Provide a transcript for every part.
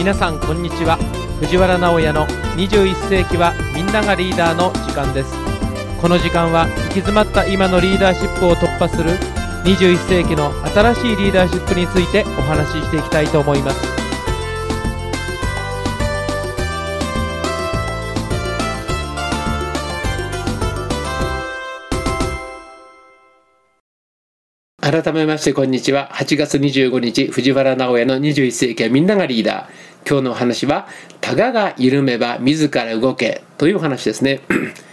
皆さんこんにちは。藤原直哉の21世紀はみんながリーダーの時間です。この時間は行き詰まった今のリーダーシップを突破する21世紀の新しいリーダーシップについてお話ししていきたいと思います。改めましてこんにちは。8月25日藤原直哉の21世紀はみんながリーダー。今日のお話はタガが緩めば自ら動けという話ですね。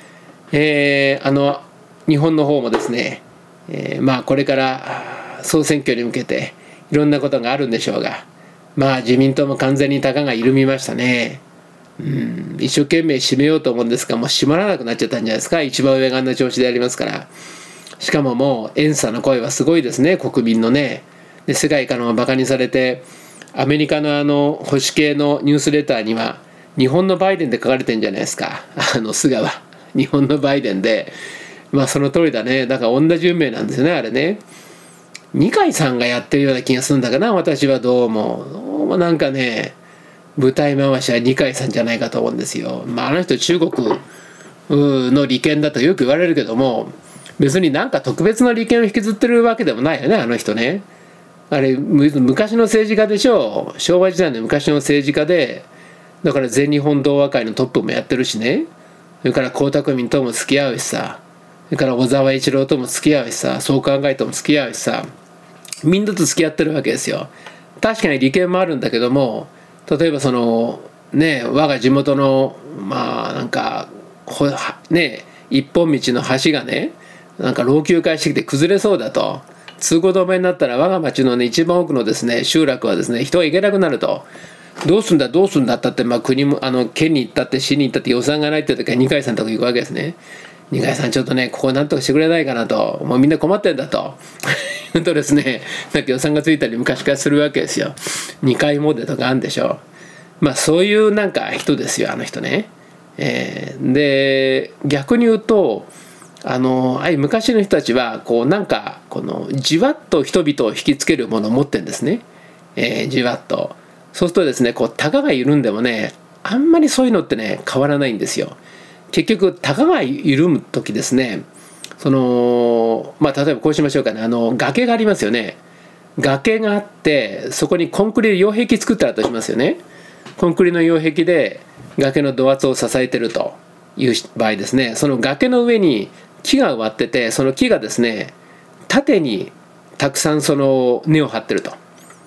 日本の方もですね、これから総選挙に向けていろんなことがあるんでしょうが、自民党も完全にタガが緩みましたね。一生懸命締めようと思うんですが、もう締まらなくなっちゃったんじゃないですか。一番上があんな調子でありますから。しかももう怨嗟の声はすごいですね、国民のね。で世界からもバカにされて、アメリカの保守系のニュースレターには日本のバイデンって書かれてるんじゃないですか。菅は日本のバイデンで、その通りだね。だから同じ運命なんですよね、あれね。二階さんがやってるような気がするんだかな、私はどうもなんかね、舞台回しは二階さんじゃないかと思うんですよ。あの人中国の利権だとよく言われるけども、別になんか特別な利権を引きずってるわけでもないよね、あの人ね。あれ昔の政治家でしょ。昭和時代の昔の政治家で、だから全日本同和会のトップもやってるしね。それから江沢民とも付き合うしさ、それから小沢一郎とも付き合うしさ、創価会とも付き合うしさ、みんなと付き合ってるわけですよ。確かに利権もあるんだけども、例えば我が地元の一本道の橋がね、老朽化してきて崩れそうだと、通行止めになったら我が町の一番奥のですね集落はですね人が行けなくなると、どうすんだったって、国も県に行ったって市に行ったって予算がないって時は二階さんのとこ行くわけですね。二階さんちょっとねここなんとかしてくれないかなと、もうみんな困ってんだと言うとですね、なんか予算がついたり昔からするわけですよ。二階モデルとかあるんでしょ。そういう人ですよ、あの人ね。で逆に言うと昔の人たちはこのじわっと人々を引きつけるものを持ってるんですね。じわっと。そうするとですね、タガが緩んでもね、あんまりそういうのってね変わらないんですよ。結局タガが緩む時ですね、例えばこうしましょうかね。崖がありますよね。崖があってそこにコンクリの擁壁作ったらとしますよね。コンクリの擁壁で崖の土圧を支えてるという場合ですね、その崖の上に木が植わってて、その木がですね縦にたくさん根を張ってると、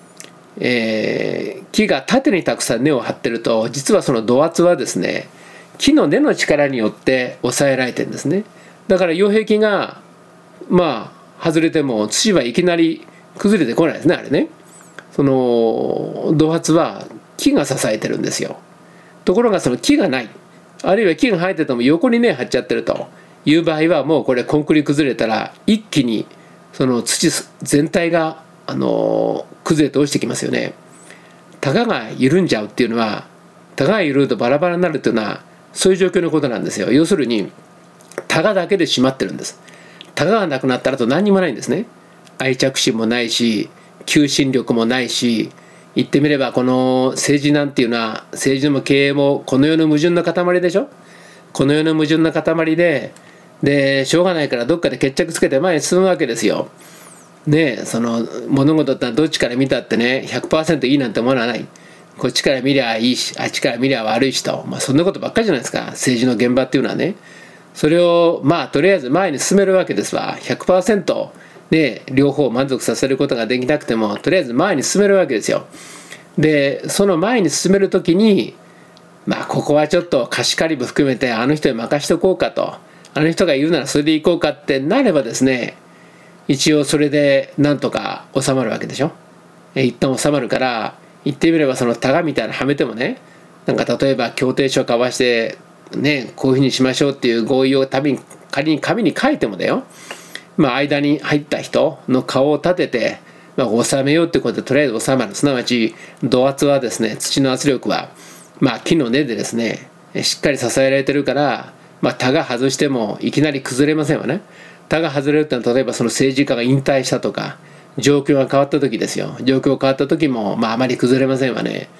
木が縦にたくさん根を張ってると、実はその土圧はですね木の根の力によって抑えられてるんですね。だから擁壁が外れても土はいきなり崩れてこないですね、あれね。その土圧は木が支えてるんですよ。ところがその木がない、あるいは木が生えてても横に根張っちゃってるという場合は、もうこれコンクリ崩れたら一気にその土全体が崩れて落ちてきますよね。タガが緩んじゃうっていうのは、タガが緩むとバラバラになるっていうのはそういう状況のことなんですよ。要するにタガだけで締まってるんです。タガがなくなったらと何にもないんですね。愛着心もないし、求心力もないし、言ってみればこの政治なんていうのは、政治も経営もこの世の矛盾の塊でしょ。この世の矛盾の塊でしょうがないからどっかで決着つけて前に進むわけですよ。その物事ってのはどっちから見たってね 100% いいなんてものはない。こっちから見りゃいいし、あっちから見りゃ悪いしと、そんなことばっかりじゃないですか、政治の現場っていうのはね。それをとりあえず前に進めるわけですわ。 100% 両方満足させることができなくてもとりあえず前に進めるわけですよ。でその前に進めるときにここはちょっと貸し借りも含めてあの人に任しておこうかと、あの人が言うならそれでいこうかってなればですね、一応それでなんとか収まるわけでしょ。一旦収まるから、言ってみればそのタガみたいなはめてもね、例えば協定書を交わしてこういうふうにしましょうっていう合意を仮に紙に書いてもだよ、間に入った人の顔を立てて、収めようってことでとりあえず収まる。すなわち土圧はですね、土の圧力は木の根でですねしっかり支えられてるから、タガ外してもいきなり崩れませんわね。タガ外れるってのは例えばその政治家が引退したとか状況が変わった時ですよ。状況が変わった時もあまり崩れませんわね。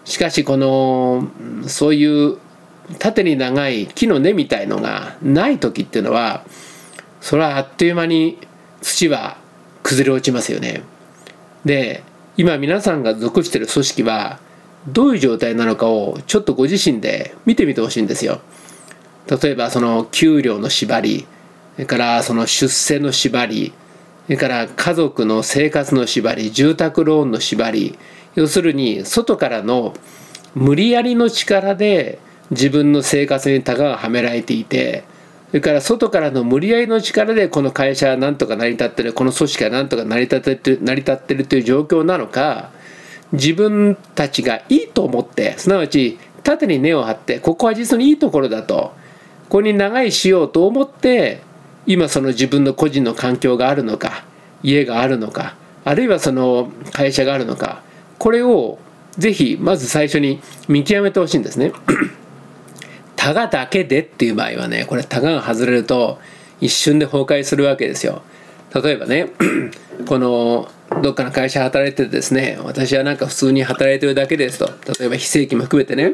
しかしそういう縦に長い木の根みたいのがない時っていうのは、それはあっという間に土は崩れ落ちますよね。で、今皆さんが属している組織はどういう状態なのかをちょっとご自身で見てみてほしいんですよ。例えばその給料の縛り、それからその出世の縛り、それから家族の生活の縛り、住宅ローンの縛り、要するに外からの無理やりの力で自分の生活にタガがはめられていて、それから外からの無理やりの力でこの会社はなんとか成り立ってる、この組織はなんとか成り立ってるという状況なのか、自分たちがいいと思って、すなわち縦に根を張って、ここは実にいいところだと、ここに長居しようと思って今その自分の個人の環境があるのか、家があるのか、あるいはその会社があるのか、これをぜひまず最初に見極めてほしいんですね。タガだけでっていう場合はね、これタガが外れると一瞬で崩壊するわけですよ。例えばねこのどっかの会社働いててですね、私はなんか普通に働いてるだけですと、例えば非正規も含めてね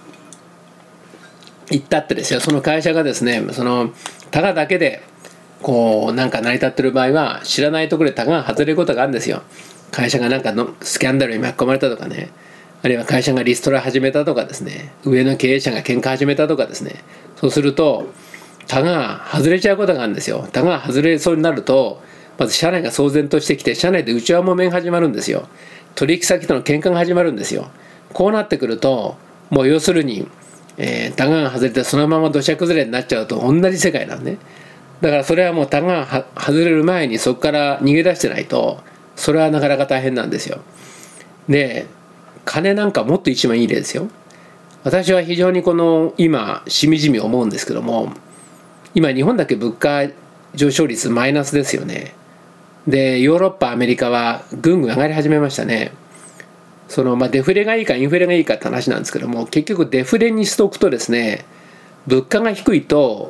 言ったってですよ、その会社がですね、そのタガだけでなんか成り立ってる場合は、知らないところでタガが外れることがあるんですよ。会社がなんかのスキャンダルに巻き込まれたとかね、あるいは会社がリストラ始めたとかですね、上の経営者が喧嘩始めたとかですね、そうするとタガが外れちゃうことがあるんですよ。タガが外れそうになると、まず社内が騒然としてきて、社内で内輪もめが始まるんですよ。取引先との喧嘩が始まるんですよ。こうなってくると、もう要するに、タガが外れてそのまま土砂崩れになっちゃうと同じ世界なんね。だからそれはもうタガが外れる前にそこから逃げ出してないと、それはなかなか大変なんですよ。で、金なんかもっと一番いい例ですよ。私は非常に今しみじみ思うんですけども、今日本だけ物価上昇率マイナスですよね。で、ヨーロッパアメリカはぐんぐん上がり始めましたね。デフレがいいかインフレがいいかって話なんですけども、結局デフレにしておくとですね、物価が低いと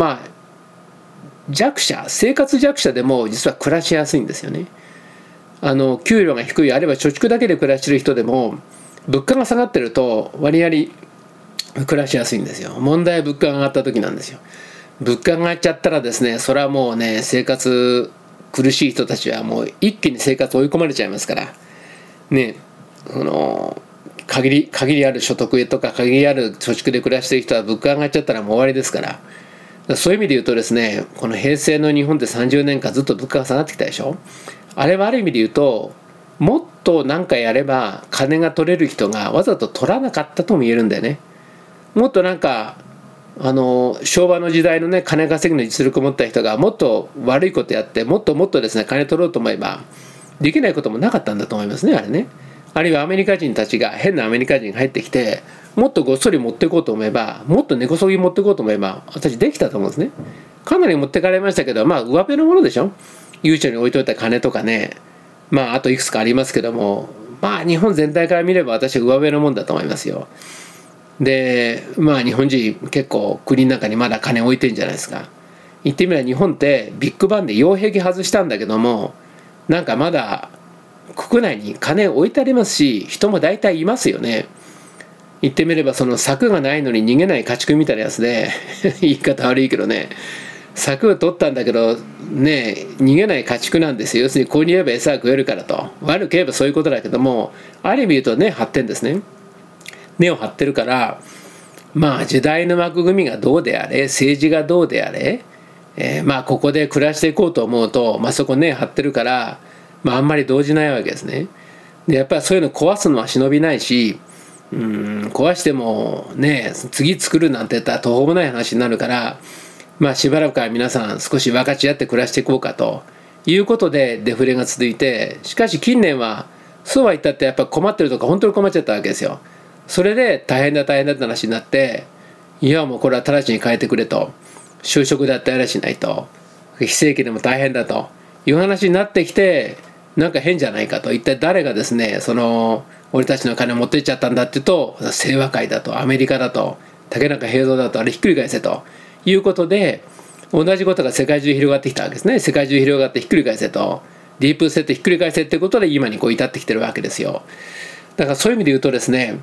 生活弱者でも実は暮らしやすいんですよね。給料が低い、あるいは貯蓄だけで暮らしている人でも物価が下がってると割合暮らしやすいんですよ。問題は物価が上がった時なんですよ。物価が上がっちゃったらですね、それはもうね、生活苦しい人たちはもう一気に生活追い込まれちゃいますからね。限りある所得とか限りある貯蓄で暮らしている人は物価が上がっちゃったらもう終わりですから、そういう意味で言うとですね、この平成の日本で30年間ずっと物価が下がってきたでしょ。あれはある意味で言うと、もっと何かやれば金が取れる人がわざと取らなかったとも言えるんだよね。もっとなんか昭和の時代のね、金稼ぎの実力を持った人がもっと悪いことやってもっとですね、金取ろうと思えばできないこともなかったんだと思いますね、あれね。あるいはアメリカ人たちが、変なアメリカ人が入ってきてもっとごっそり持っていこうと思えば、もっと根こそぎ持っていこうと思えば私できたと思うんですね。かなり持ってかれましたけど、上辺のものでしょ。悠長に置いといた金とかね、あといくつかありますけども、日本全体から見れば私は上辺のもんだと思いますよ。で、日本人結構国の中にまだ金置いてんじゃないですか。言ってみれば日本ってビッグバンで擁壁外したんだけども、なんかまだ国内に金置いてありますし、人も大体いますよね。言ってみればその柵がないのに逃げない家畜みたいなやつで言い方悪いけどね、柵を取ったんだけどね、逃げない家畜なんですよ。要するにここにいれば餌が食えるからと。悪く言えばそういうことだけども、ある意味言うと根張ってんですね。根を張ってるから、時代の枠組みがどうであれ、政治がどうであれ、ここで暮らしていこうと思うと、そこ根張ってるから、あんまり動じないわけですね。でやっぱりそういうの壊すのは忍びないし、壊してもね、次作るなんて言ったら途方もない話になるから、しばらくから皆さん少し分かち合って暮らしていこうかということでデフレが続いて、しかし近年はそうは言ったってやっぱ困ってるとか本当に困っちゃったわけですよ。それで大変だって話になって、いやもうこれは直ちに変えてくれと、就職だってやらしないと、非正規でも大変だという話になってきて、なんか変じゃないかと、一体誰がですね、俺たちの金持ってっちゃったんだって言うと、清和会だと、アメリカだと、竹中平蔵だと、あれひっくり返せということで、同じことが世界中広がってきたわけですね。世界中広がってひっくり返せと、ディープステートひっくり返せってことで今に至ってきてるわけですよ。だからそういう意味で言うとですね、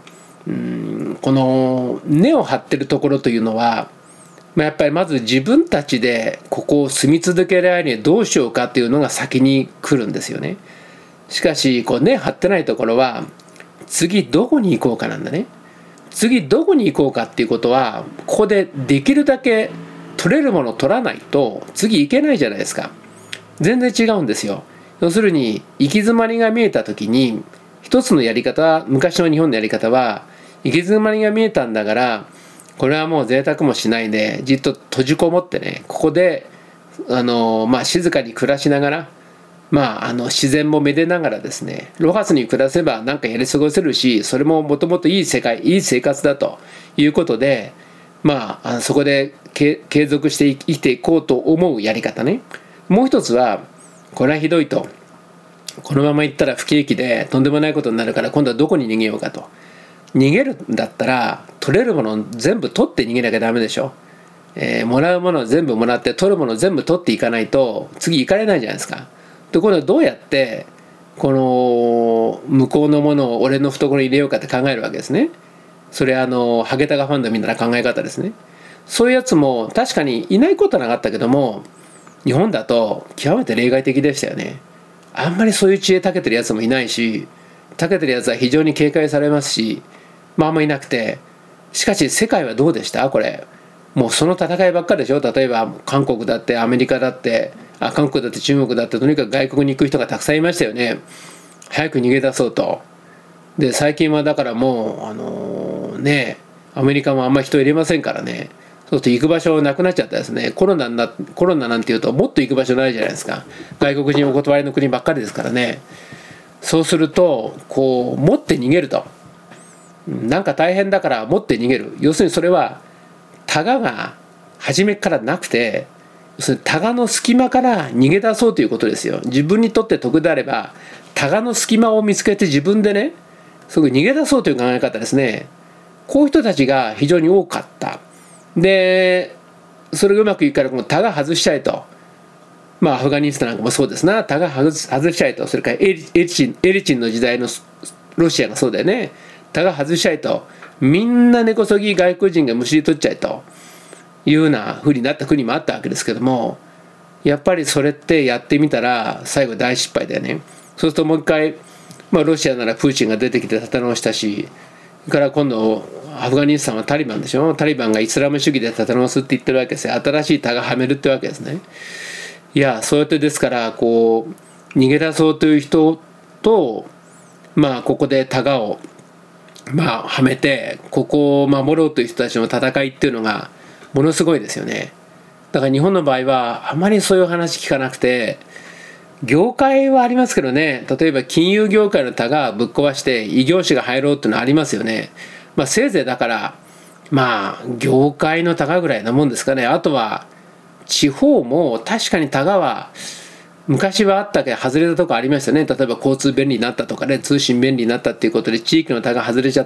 この根を張ってるところというのは、やっぱりまず自分たちでここを住み続けられるにはどうしようかっていうのが先に来るんですよね。しかし根張ってないところは次どこに行こうかなんだね。次どこに行こうかっていうことは、ここでできるだけ取れるものを取らないと次行けないじゃないですか。全然違うんですよ。要するに行き詰まりが見えた時に、一つのやり方、昔の日本のやり方は、行き詰まりが見えたんだからこれはもう贅沢もしないでじっと閉じこもってね、ここで静かに暮らしながら、自然もめでながらですね、ロハスに暮らせばなんかやり過ごせるし、それももともといい世界、いい生活だということで、そこで継続して生きていこうと思うやり方ね。もう一つは、これはひどいと、このままいったら不景気でとんでもないことになるから今度はどこに逃げようかと。逃げるんだったら取れるものを全部取って逃げなきゃダメでしょ。もらうものを全部もらって取るものを全部取っていかないと次行かれないじゃないですか。ところでどうやってこの向こうのものを俺の懐に入れようかって考えるわけですね。それハゲタカファンドみたいな考え方ですね。そういうやつも確かにいないことはなかったけども、日本だと極めて例外的でしたよね。あんまりそういう知恵長けてるやつもいないし、長けてるやつは非常に警戒されますし、あんまいなくて、しかし世界はどうでしたこれ。もうその戦いばっかりでしょ。例えば韓国だってアメリカだって韓国だって中国だって、とにかく外国に行く人がたくさんいましたよね。早く逃げ出そうと。で最近はだからもうアメリカもあんまり人入れませんからね。そうすると行く場所なくなっちゃったですね。コロナなんていうともっと行く場所ないじゃないですか。外国人お断りの国ばっかりですからね。そうすると持って逃げると、なんか大変だから持って逃げる。要するにそれはタガが初めからなくて、要するにタガの隙間から逃げ出そうということですよ。自分にとって得であればタガの隙間を見つけて自分でね、すぐ逃げ出そうという考え方ですね。こういう人たちが非常に多かった。でそれがうまくいくからタガ外しちゃえと。アフガニスタンなんかもそうですな。タガ外しちゃえと。それからエリチンの時代のロシアがそうだよね。タガ外しちゃえと。みんな根こそぎ外国人がむしり取っちゃえというようなふうになった国もあったわけですけども、やっぱりそれってやってみたら最後大失敗だよね。そうするともう一回、ロシアならプーチンが出てきて立て直したし、それから今度アフガニスタンはタリバンでしょ。タリバンがイスラム主義で立て直すって言ってるわけですよ。新しいタガはめるってわけですね。いや、そうやってですから逃げ出そうという人とここでタガをはめてここを守ろうという人たちの戦いっていうのがものすごいですよね。だから日本の場合はあまりそういう話聞かなくて、業界はありますけどね。例えば金融業界のタガぶっ壊して異業種が入ろうっていうのはありますよね。せいぜいだから業界のタガぐらいなもんですかね。あとは地方も確かにタガは昔はあったけど外れたとこありましたね。例えば交通便利になったとかね、通信便利になったっていうことで地域のタガ外れちゃって、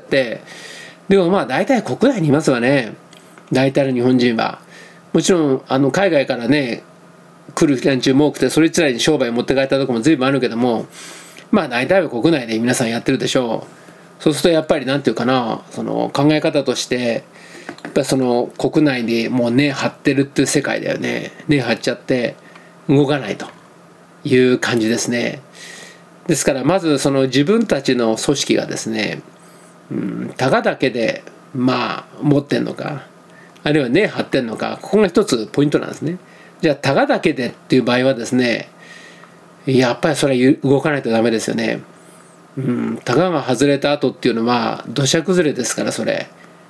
でも大体国内にいますわね。大体の日本人はもちろん海外からね来る連中も多くて、それ以来に商売を持って帰ったとこも随分あるけども、大体は国内で皆さんやってるでしょう。そうするとやっぱりなんていうかな、その考え方としてやっぱりその国内でもう根張ってるっていう世界だよね。根張っちゃって動かないという感じですね。ですからまずその自分たちの組織がですね、タガだけで持ってんのか、あるいは根張ってんのか、ここが一つポイントなんですね。じゃあタガだけでっていう場合はですね、やっぱりそれは動かないとダメですよね。タガが外れた後っていうのは土砂崩れですから、それ、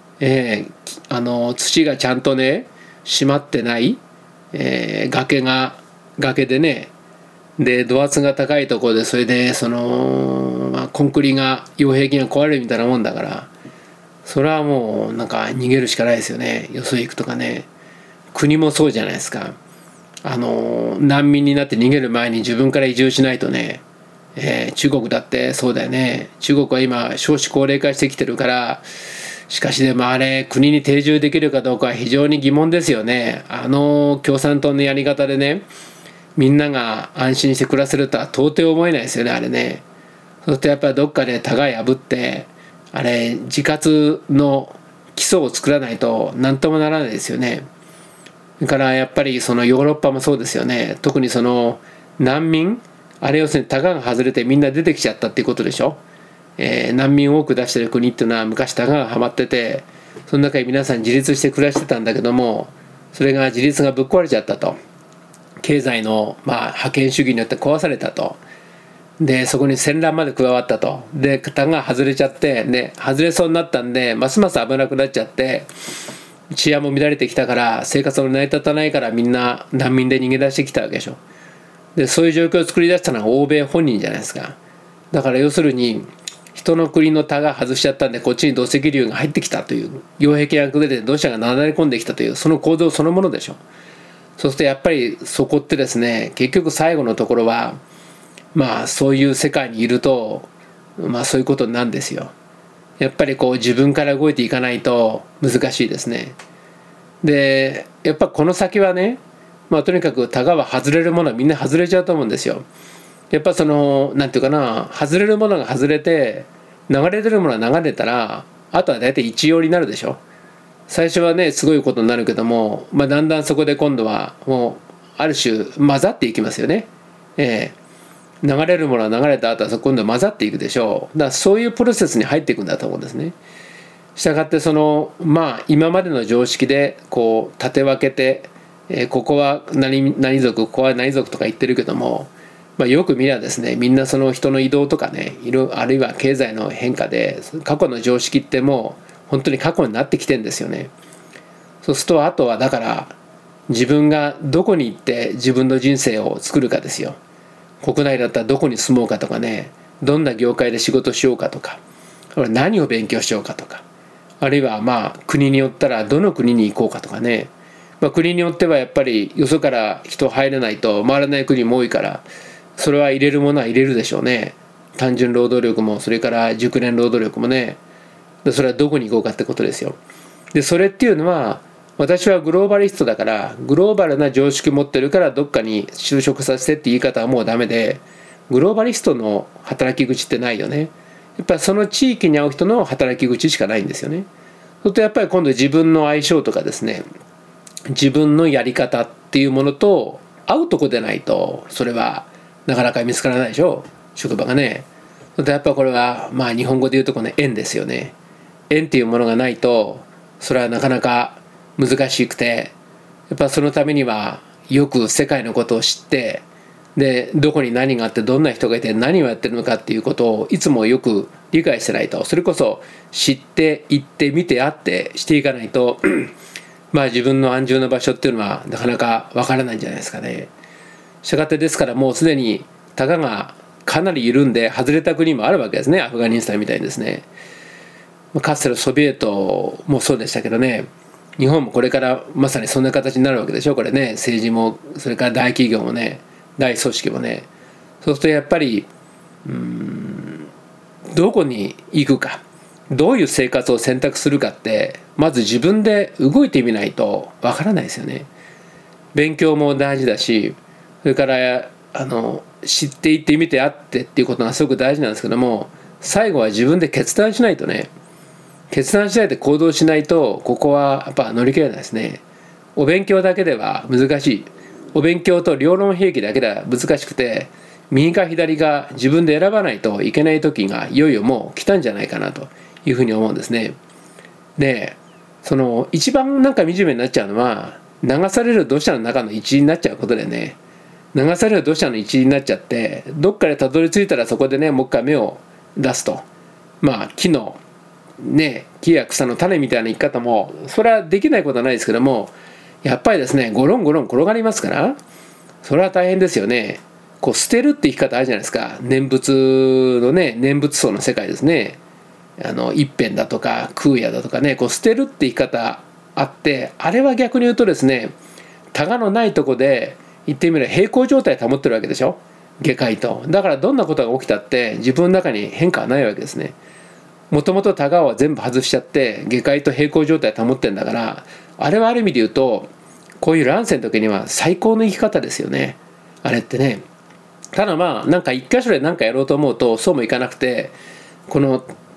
土がちゃんとね締まってない、崖でね、で土圧が高いところで、それでその、コンクリが擁壁が壊れるみたいなもんだから、それはもうなんか逃げるしかないですよね。よそへ行くとかね。国もそうじゃないですか。難民になって逃げる前に自分から移住しないとね。中国だってそうだよね。中国は今少子高齢化してきてるから、しかしでもあれ国に定住できるかどうかは非常に疑問ですよね。共産党のやり方でね、みんなが安心して暮らせるとは到底思えないですよね、あれね。そうするとやっぱりどっかで互い破ってあれ自活の基礎を作らないと何ともならないですよね。だからやっぱりそのヨーロッパもそうですよね。特にその難民、あれ要するにタガが外れてみんな出てきちゃったっていうことでしょ。難民を多く出してる国っていうのは昔タガがはまってて、その中に皆さん自立して暮らしてたんだけども、それが自立がぶっ壊れちゃったと。経済の覇権主義によって壊されたと。でそこに戦乱まで加わったと。でタガが外れちゃって、で外れそうになったんでますます危なくなっちゃって、治安も乱れてきたから生活も成り立たないからみんな難民で逃げ出してきたわけでしょ。でそういう状況を作り出したのが欧米本人じゃないですか。だから要するに人の国のタガ外しちゃったんでこっちに土石流が入ってきたという、擁壁が崩れて土砂がなだれ込んできたというその構造そのものでしょ。そうするとやっぱりそこってですね、結局最後のところはそういう世界にいるとそういうことなんですよ。やっぱりこう自分から動いていかないと難しいですね。でやっぱこの先はね、とにかくタガは外れるものはみんな外れちゃうと思うんですよ。やっぱそのなんていうかな、外れるものが外れて流れてるものは流れたらあとは大体一様になるでしょ。最初はねすごいことになるけども、だんだんそこで今度はもうある種混ざっていきますよね。流れるものは流れた後は今度は混ざっていくでしょう。だからそういうプロセスに入っていくんだと思うんですね。したがってその今までの常識でこう立て分けて、ここは何族、ここは何族とか言ってるけども、よく見りゃですね、みんなその人の移動とかね、あるいは経済の変化で過去の常識ってもう本当に過去になってきてんですよね。そうするとあとはだから自分がどこに行って自分の人生を作るかですよ。国内だったらどこに住もうかとかね、どんな業界で仕事しようかとか、何を勉強しようかとか、あるいは国によったらどの国に行こうかとかね、国によってはやっぱりよそから人入れないと回らない国も多いから、それは入れるものは入れるでしょうね。単純労働力もそれから熟練労働力もね。でそれはどこに行こうかってことですよ。でそれっていうのは私はグローバリストだからグローバルな常識持ってるからどっかに就職させてって言い方はもうダメで、グローバリストの働き口ってないよね。やっぱりその地域に合う人の働き口しかないんですよね。そうするとやっぱり今度自分の相性とかですね、自分のやり方っていうものと合うとこでないとそれはなかなか見つからないでしょ、職場がね。やっぱこれは日本語で言うとこの縁ですよね。縁っていうものがないとそれはなかなか難しくて、やっぱそのためにはよく世界のことを知って、でどこに何があってどんな人がいて何をやってるのかっていうことをいつもよく理解してないと、それこそ知っていって見てあってしていかないと自分の安住の場所っていうのはなかなかわからないんじゃないですかね。したがってですからもうすでにタガがかなり緩んで外れた国もあるわけですね。アフガニスタンみたいにですね、かつてのソビエトもそうでしたけどね、日本もこれからまさにそんな形になるわけでしょ。これね、政治もそれから大企業もね、大組織もね。そうするとやっぱりどこに行くか、どういう生活を選択するかってまず自分で動いてみないとわからないですよね。勉強も大事だし、それから知っていってみてあってっていうことがすごく大事なんですけども、最後は自分で決断しないとね、決断しないで行動しないとここはやっぱ乗り切れないですね。お勉強だけでは難しい。お勉強と両論併記だけでは難しくて、右か左か自分で選ばないといけない時がいよいよもう来たんじゃないかなというふうに思うんですね。でその一番惨めになっちゃうのは流される土砂の中の一員になっちゃうことでね、流される土砂の一員になっちゃってどっかでたどり着いたらそこでねもう一回芽を出すと、木のね、木や草の種みたいな生き方もそれはできないことはないですけども、やっぱりですねゴロンゴロン転がりますから、それは大変ですよね。こう捨てるって生き方あるじゃないですか。念仏のね、念仏層の世界ですね。一辺だとか空也だとかね、こう捨てるって生き方あって、あれは逆に言うとですね、タガのないとこで言ってみれば平行状態保ってるわけでしょ、下界と。だからどんなことが起きたって自分の中に変化はないわけですね。もともとタガは全部外しちゃって下界と平行状態保ってるんだから、あれはある意味で言うとこういう乱世の時には最高の生き方ですよね、あれってね。ただなんか一箇所で何かやろうと思うとそうもいかなくて、この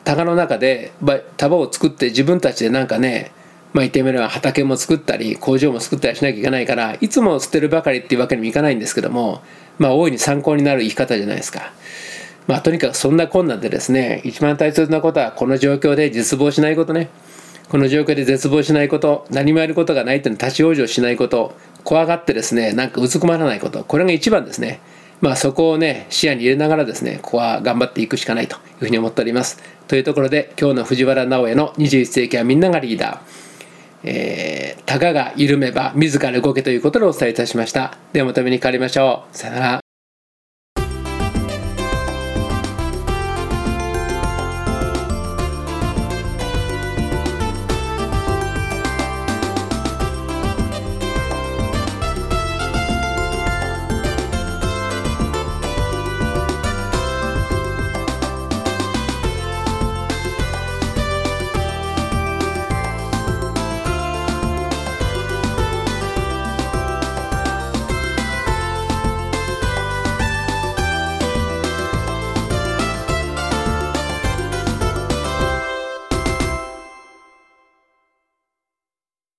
田の中で束を作って自分たちでなんかね、言ってみれば畑も作ったり工場も作ったりしなきゃいけないから、いつも捨てるばかりっていうわけにもいかないんですけども、大いに参考になる生き方じゃないですか。とにかくそんな困難でですね、一番大切なことはこの状況で絶望しないことね。この状況で絶望しないこと、何もやることがないというの立ち往生しないこと、怖がってですね、なんかうずくまらないこと、これが一番ですね。そこをね視野に入れながらですね、ここは頑張っていくしかないというふうに思っております。というところで、今日の藤原直哉の21世紀はみんながリーダー、たかが緩めば自ら動けということでお伝えいたしました。ではまたお目にかかりましょう。さよなら。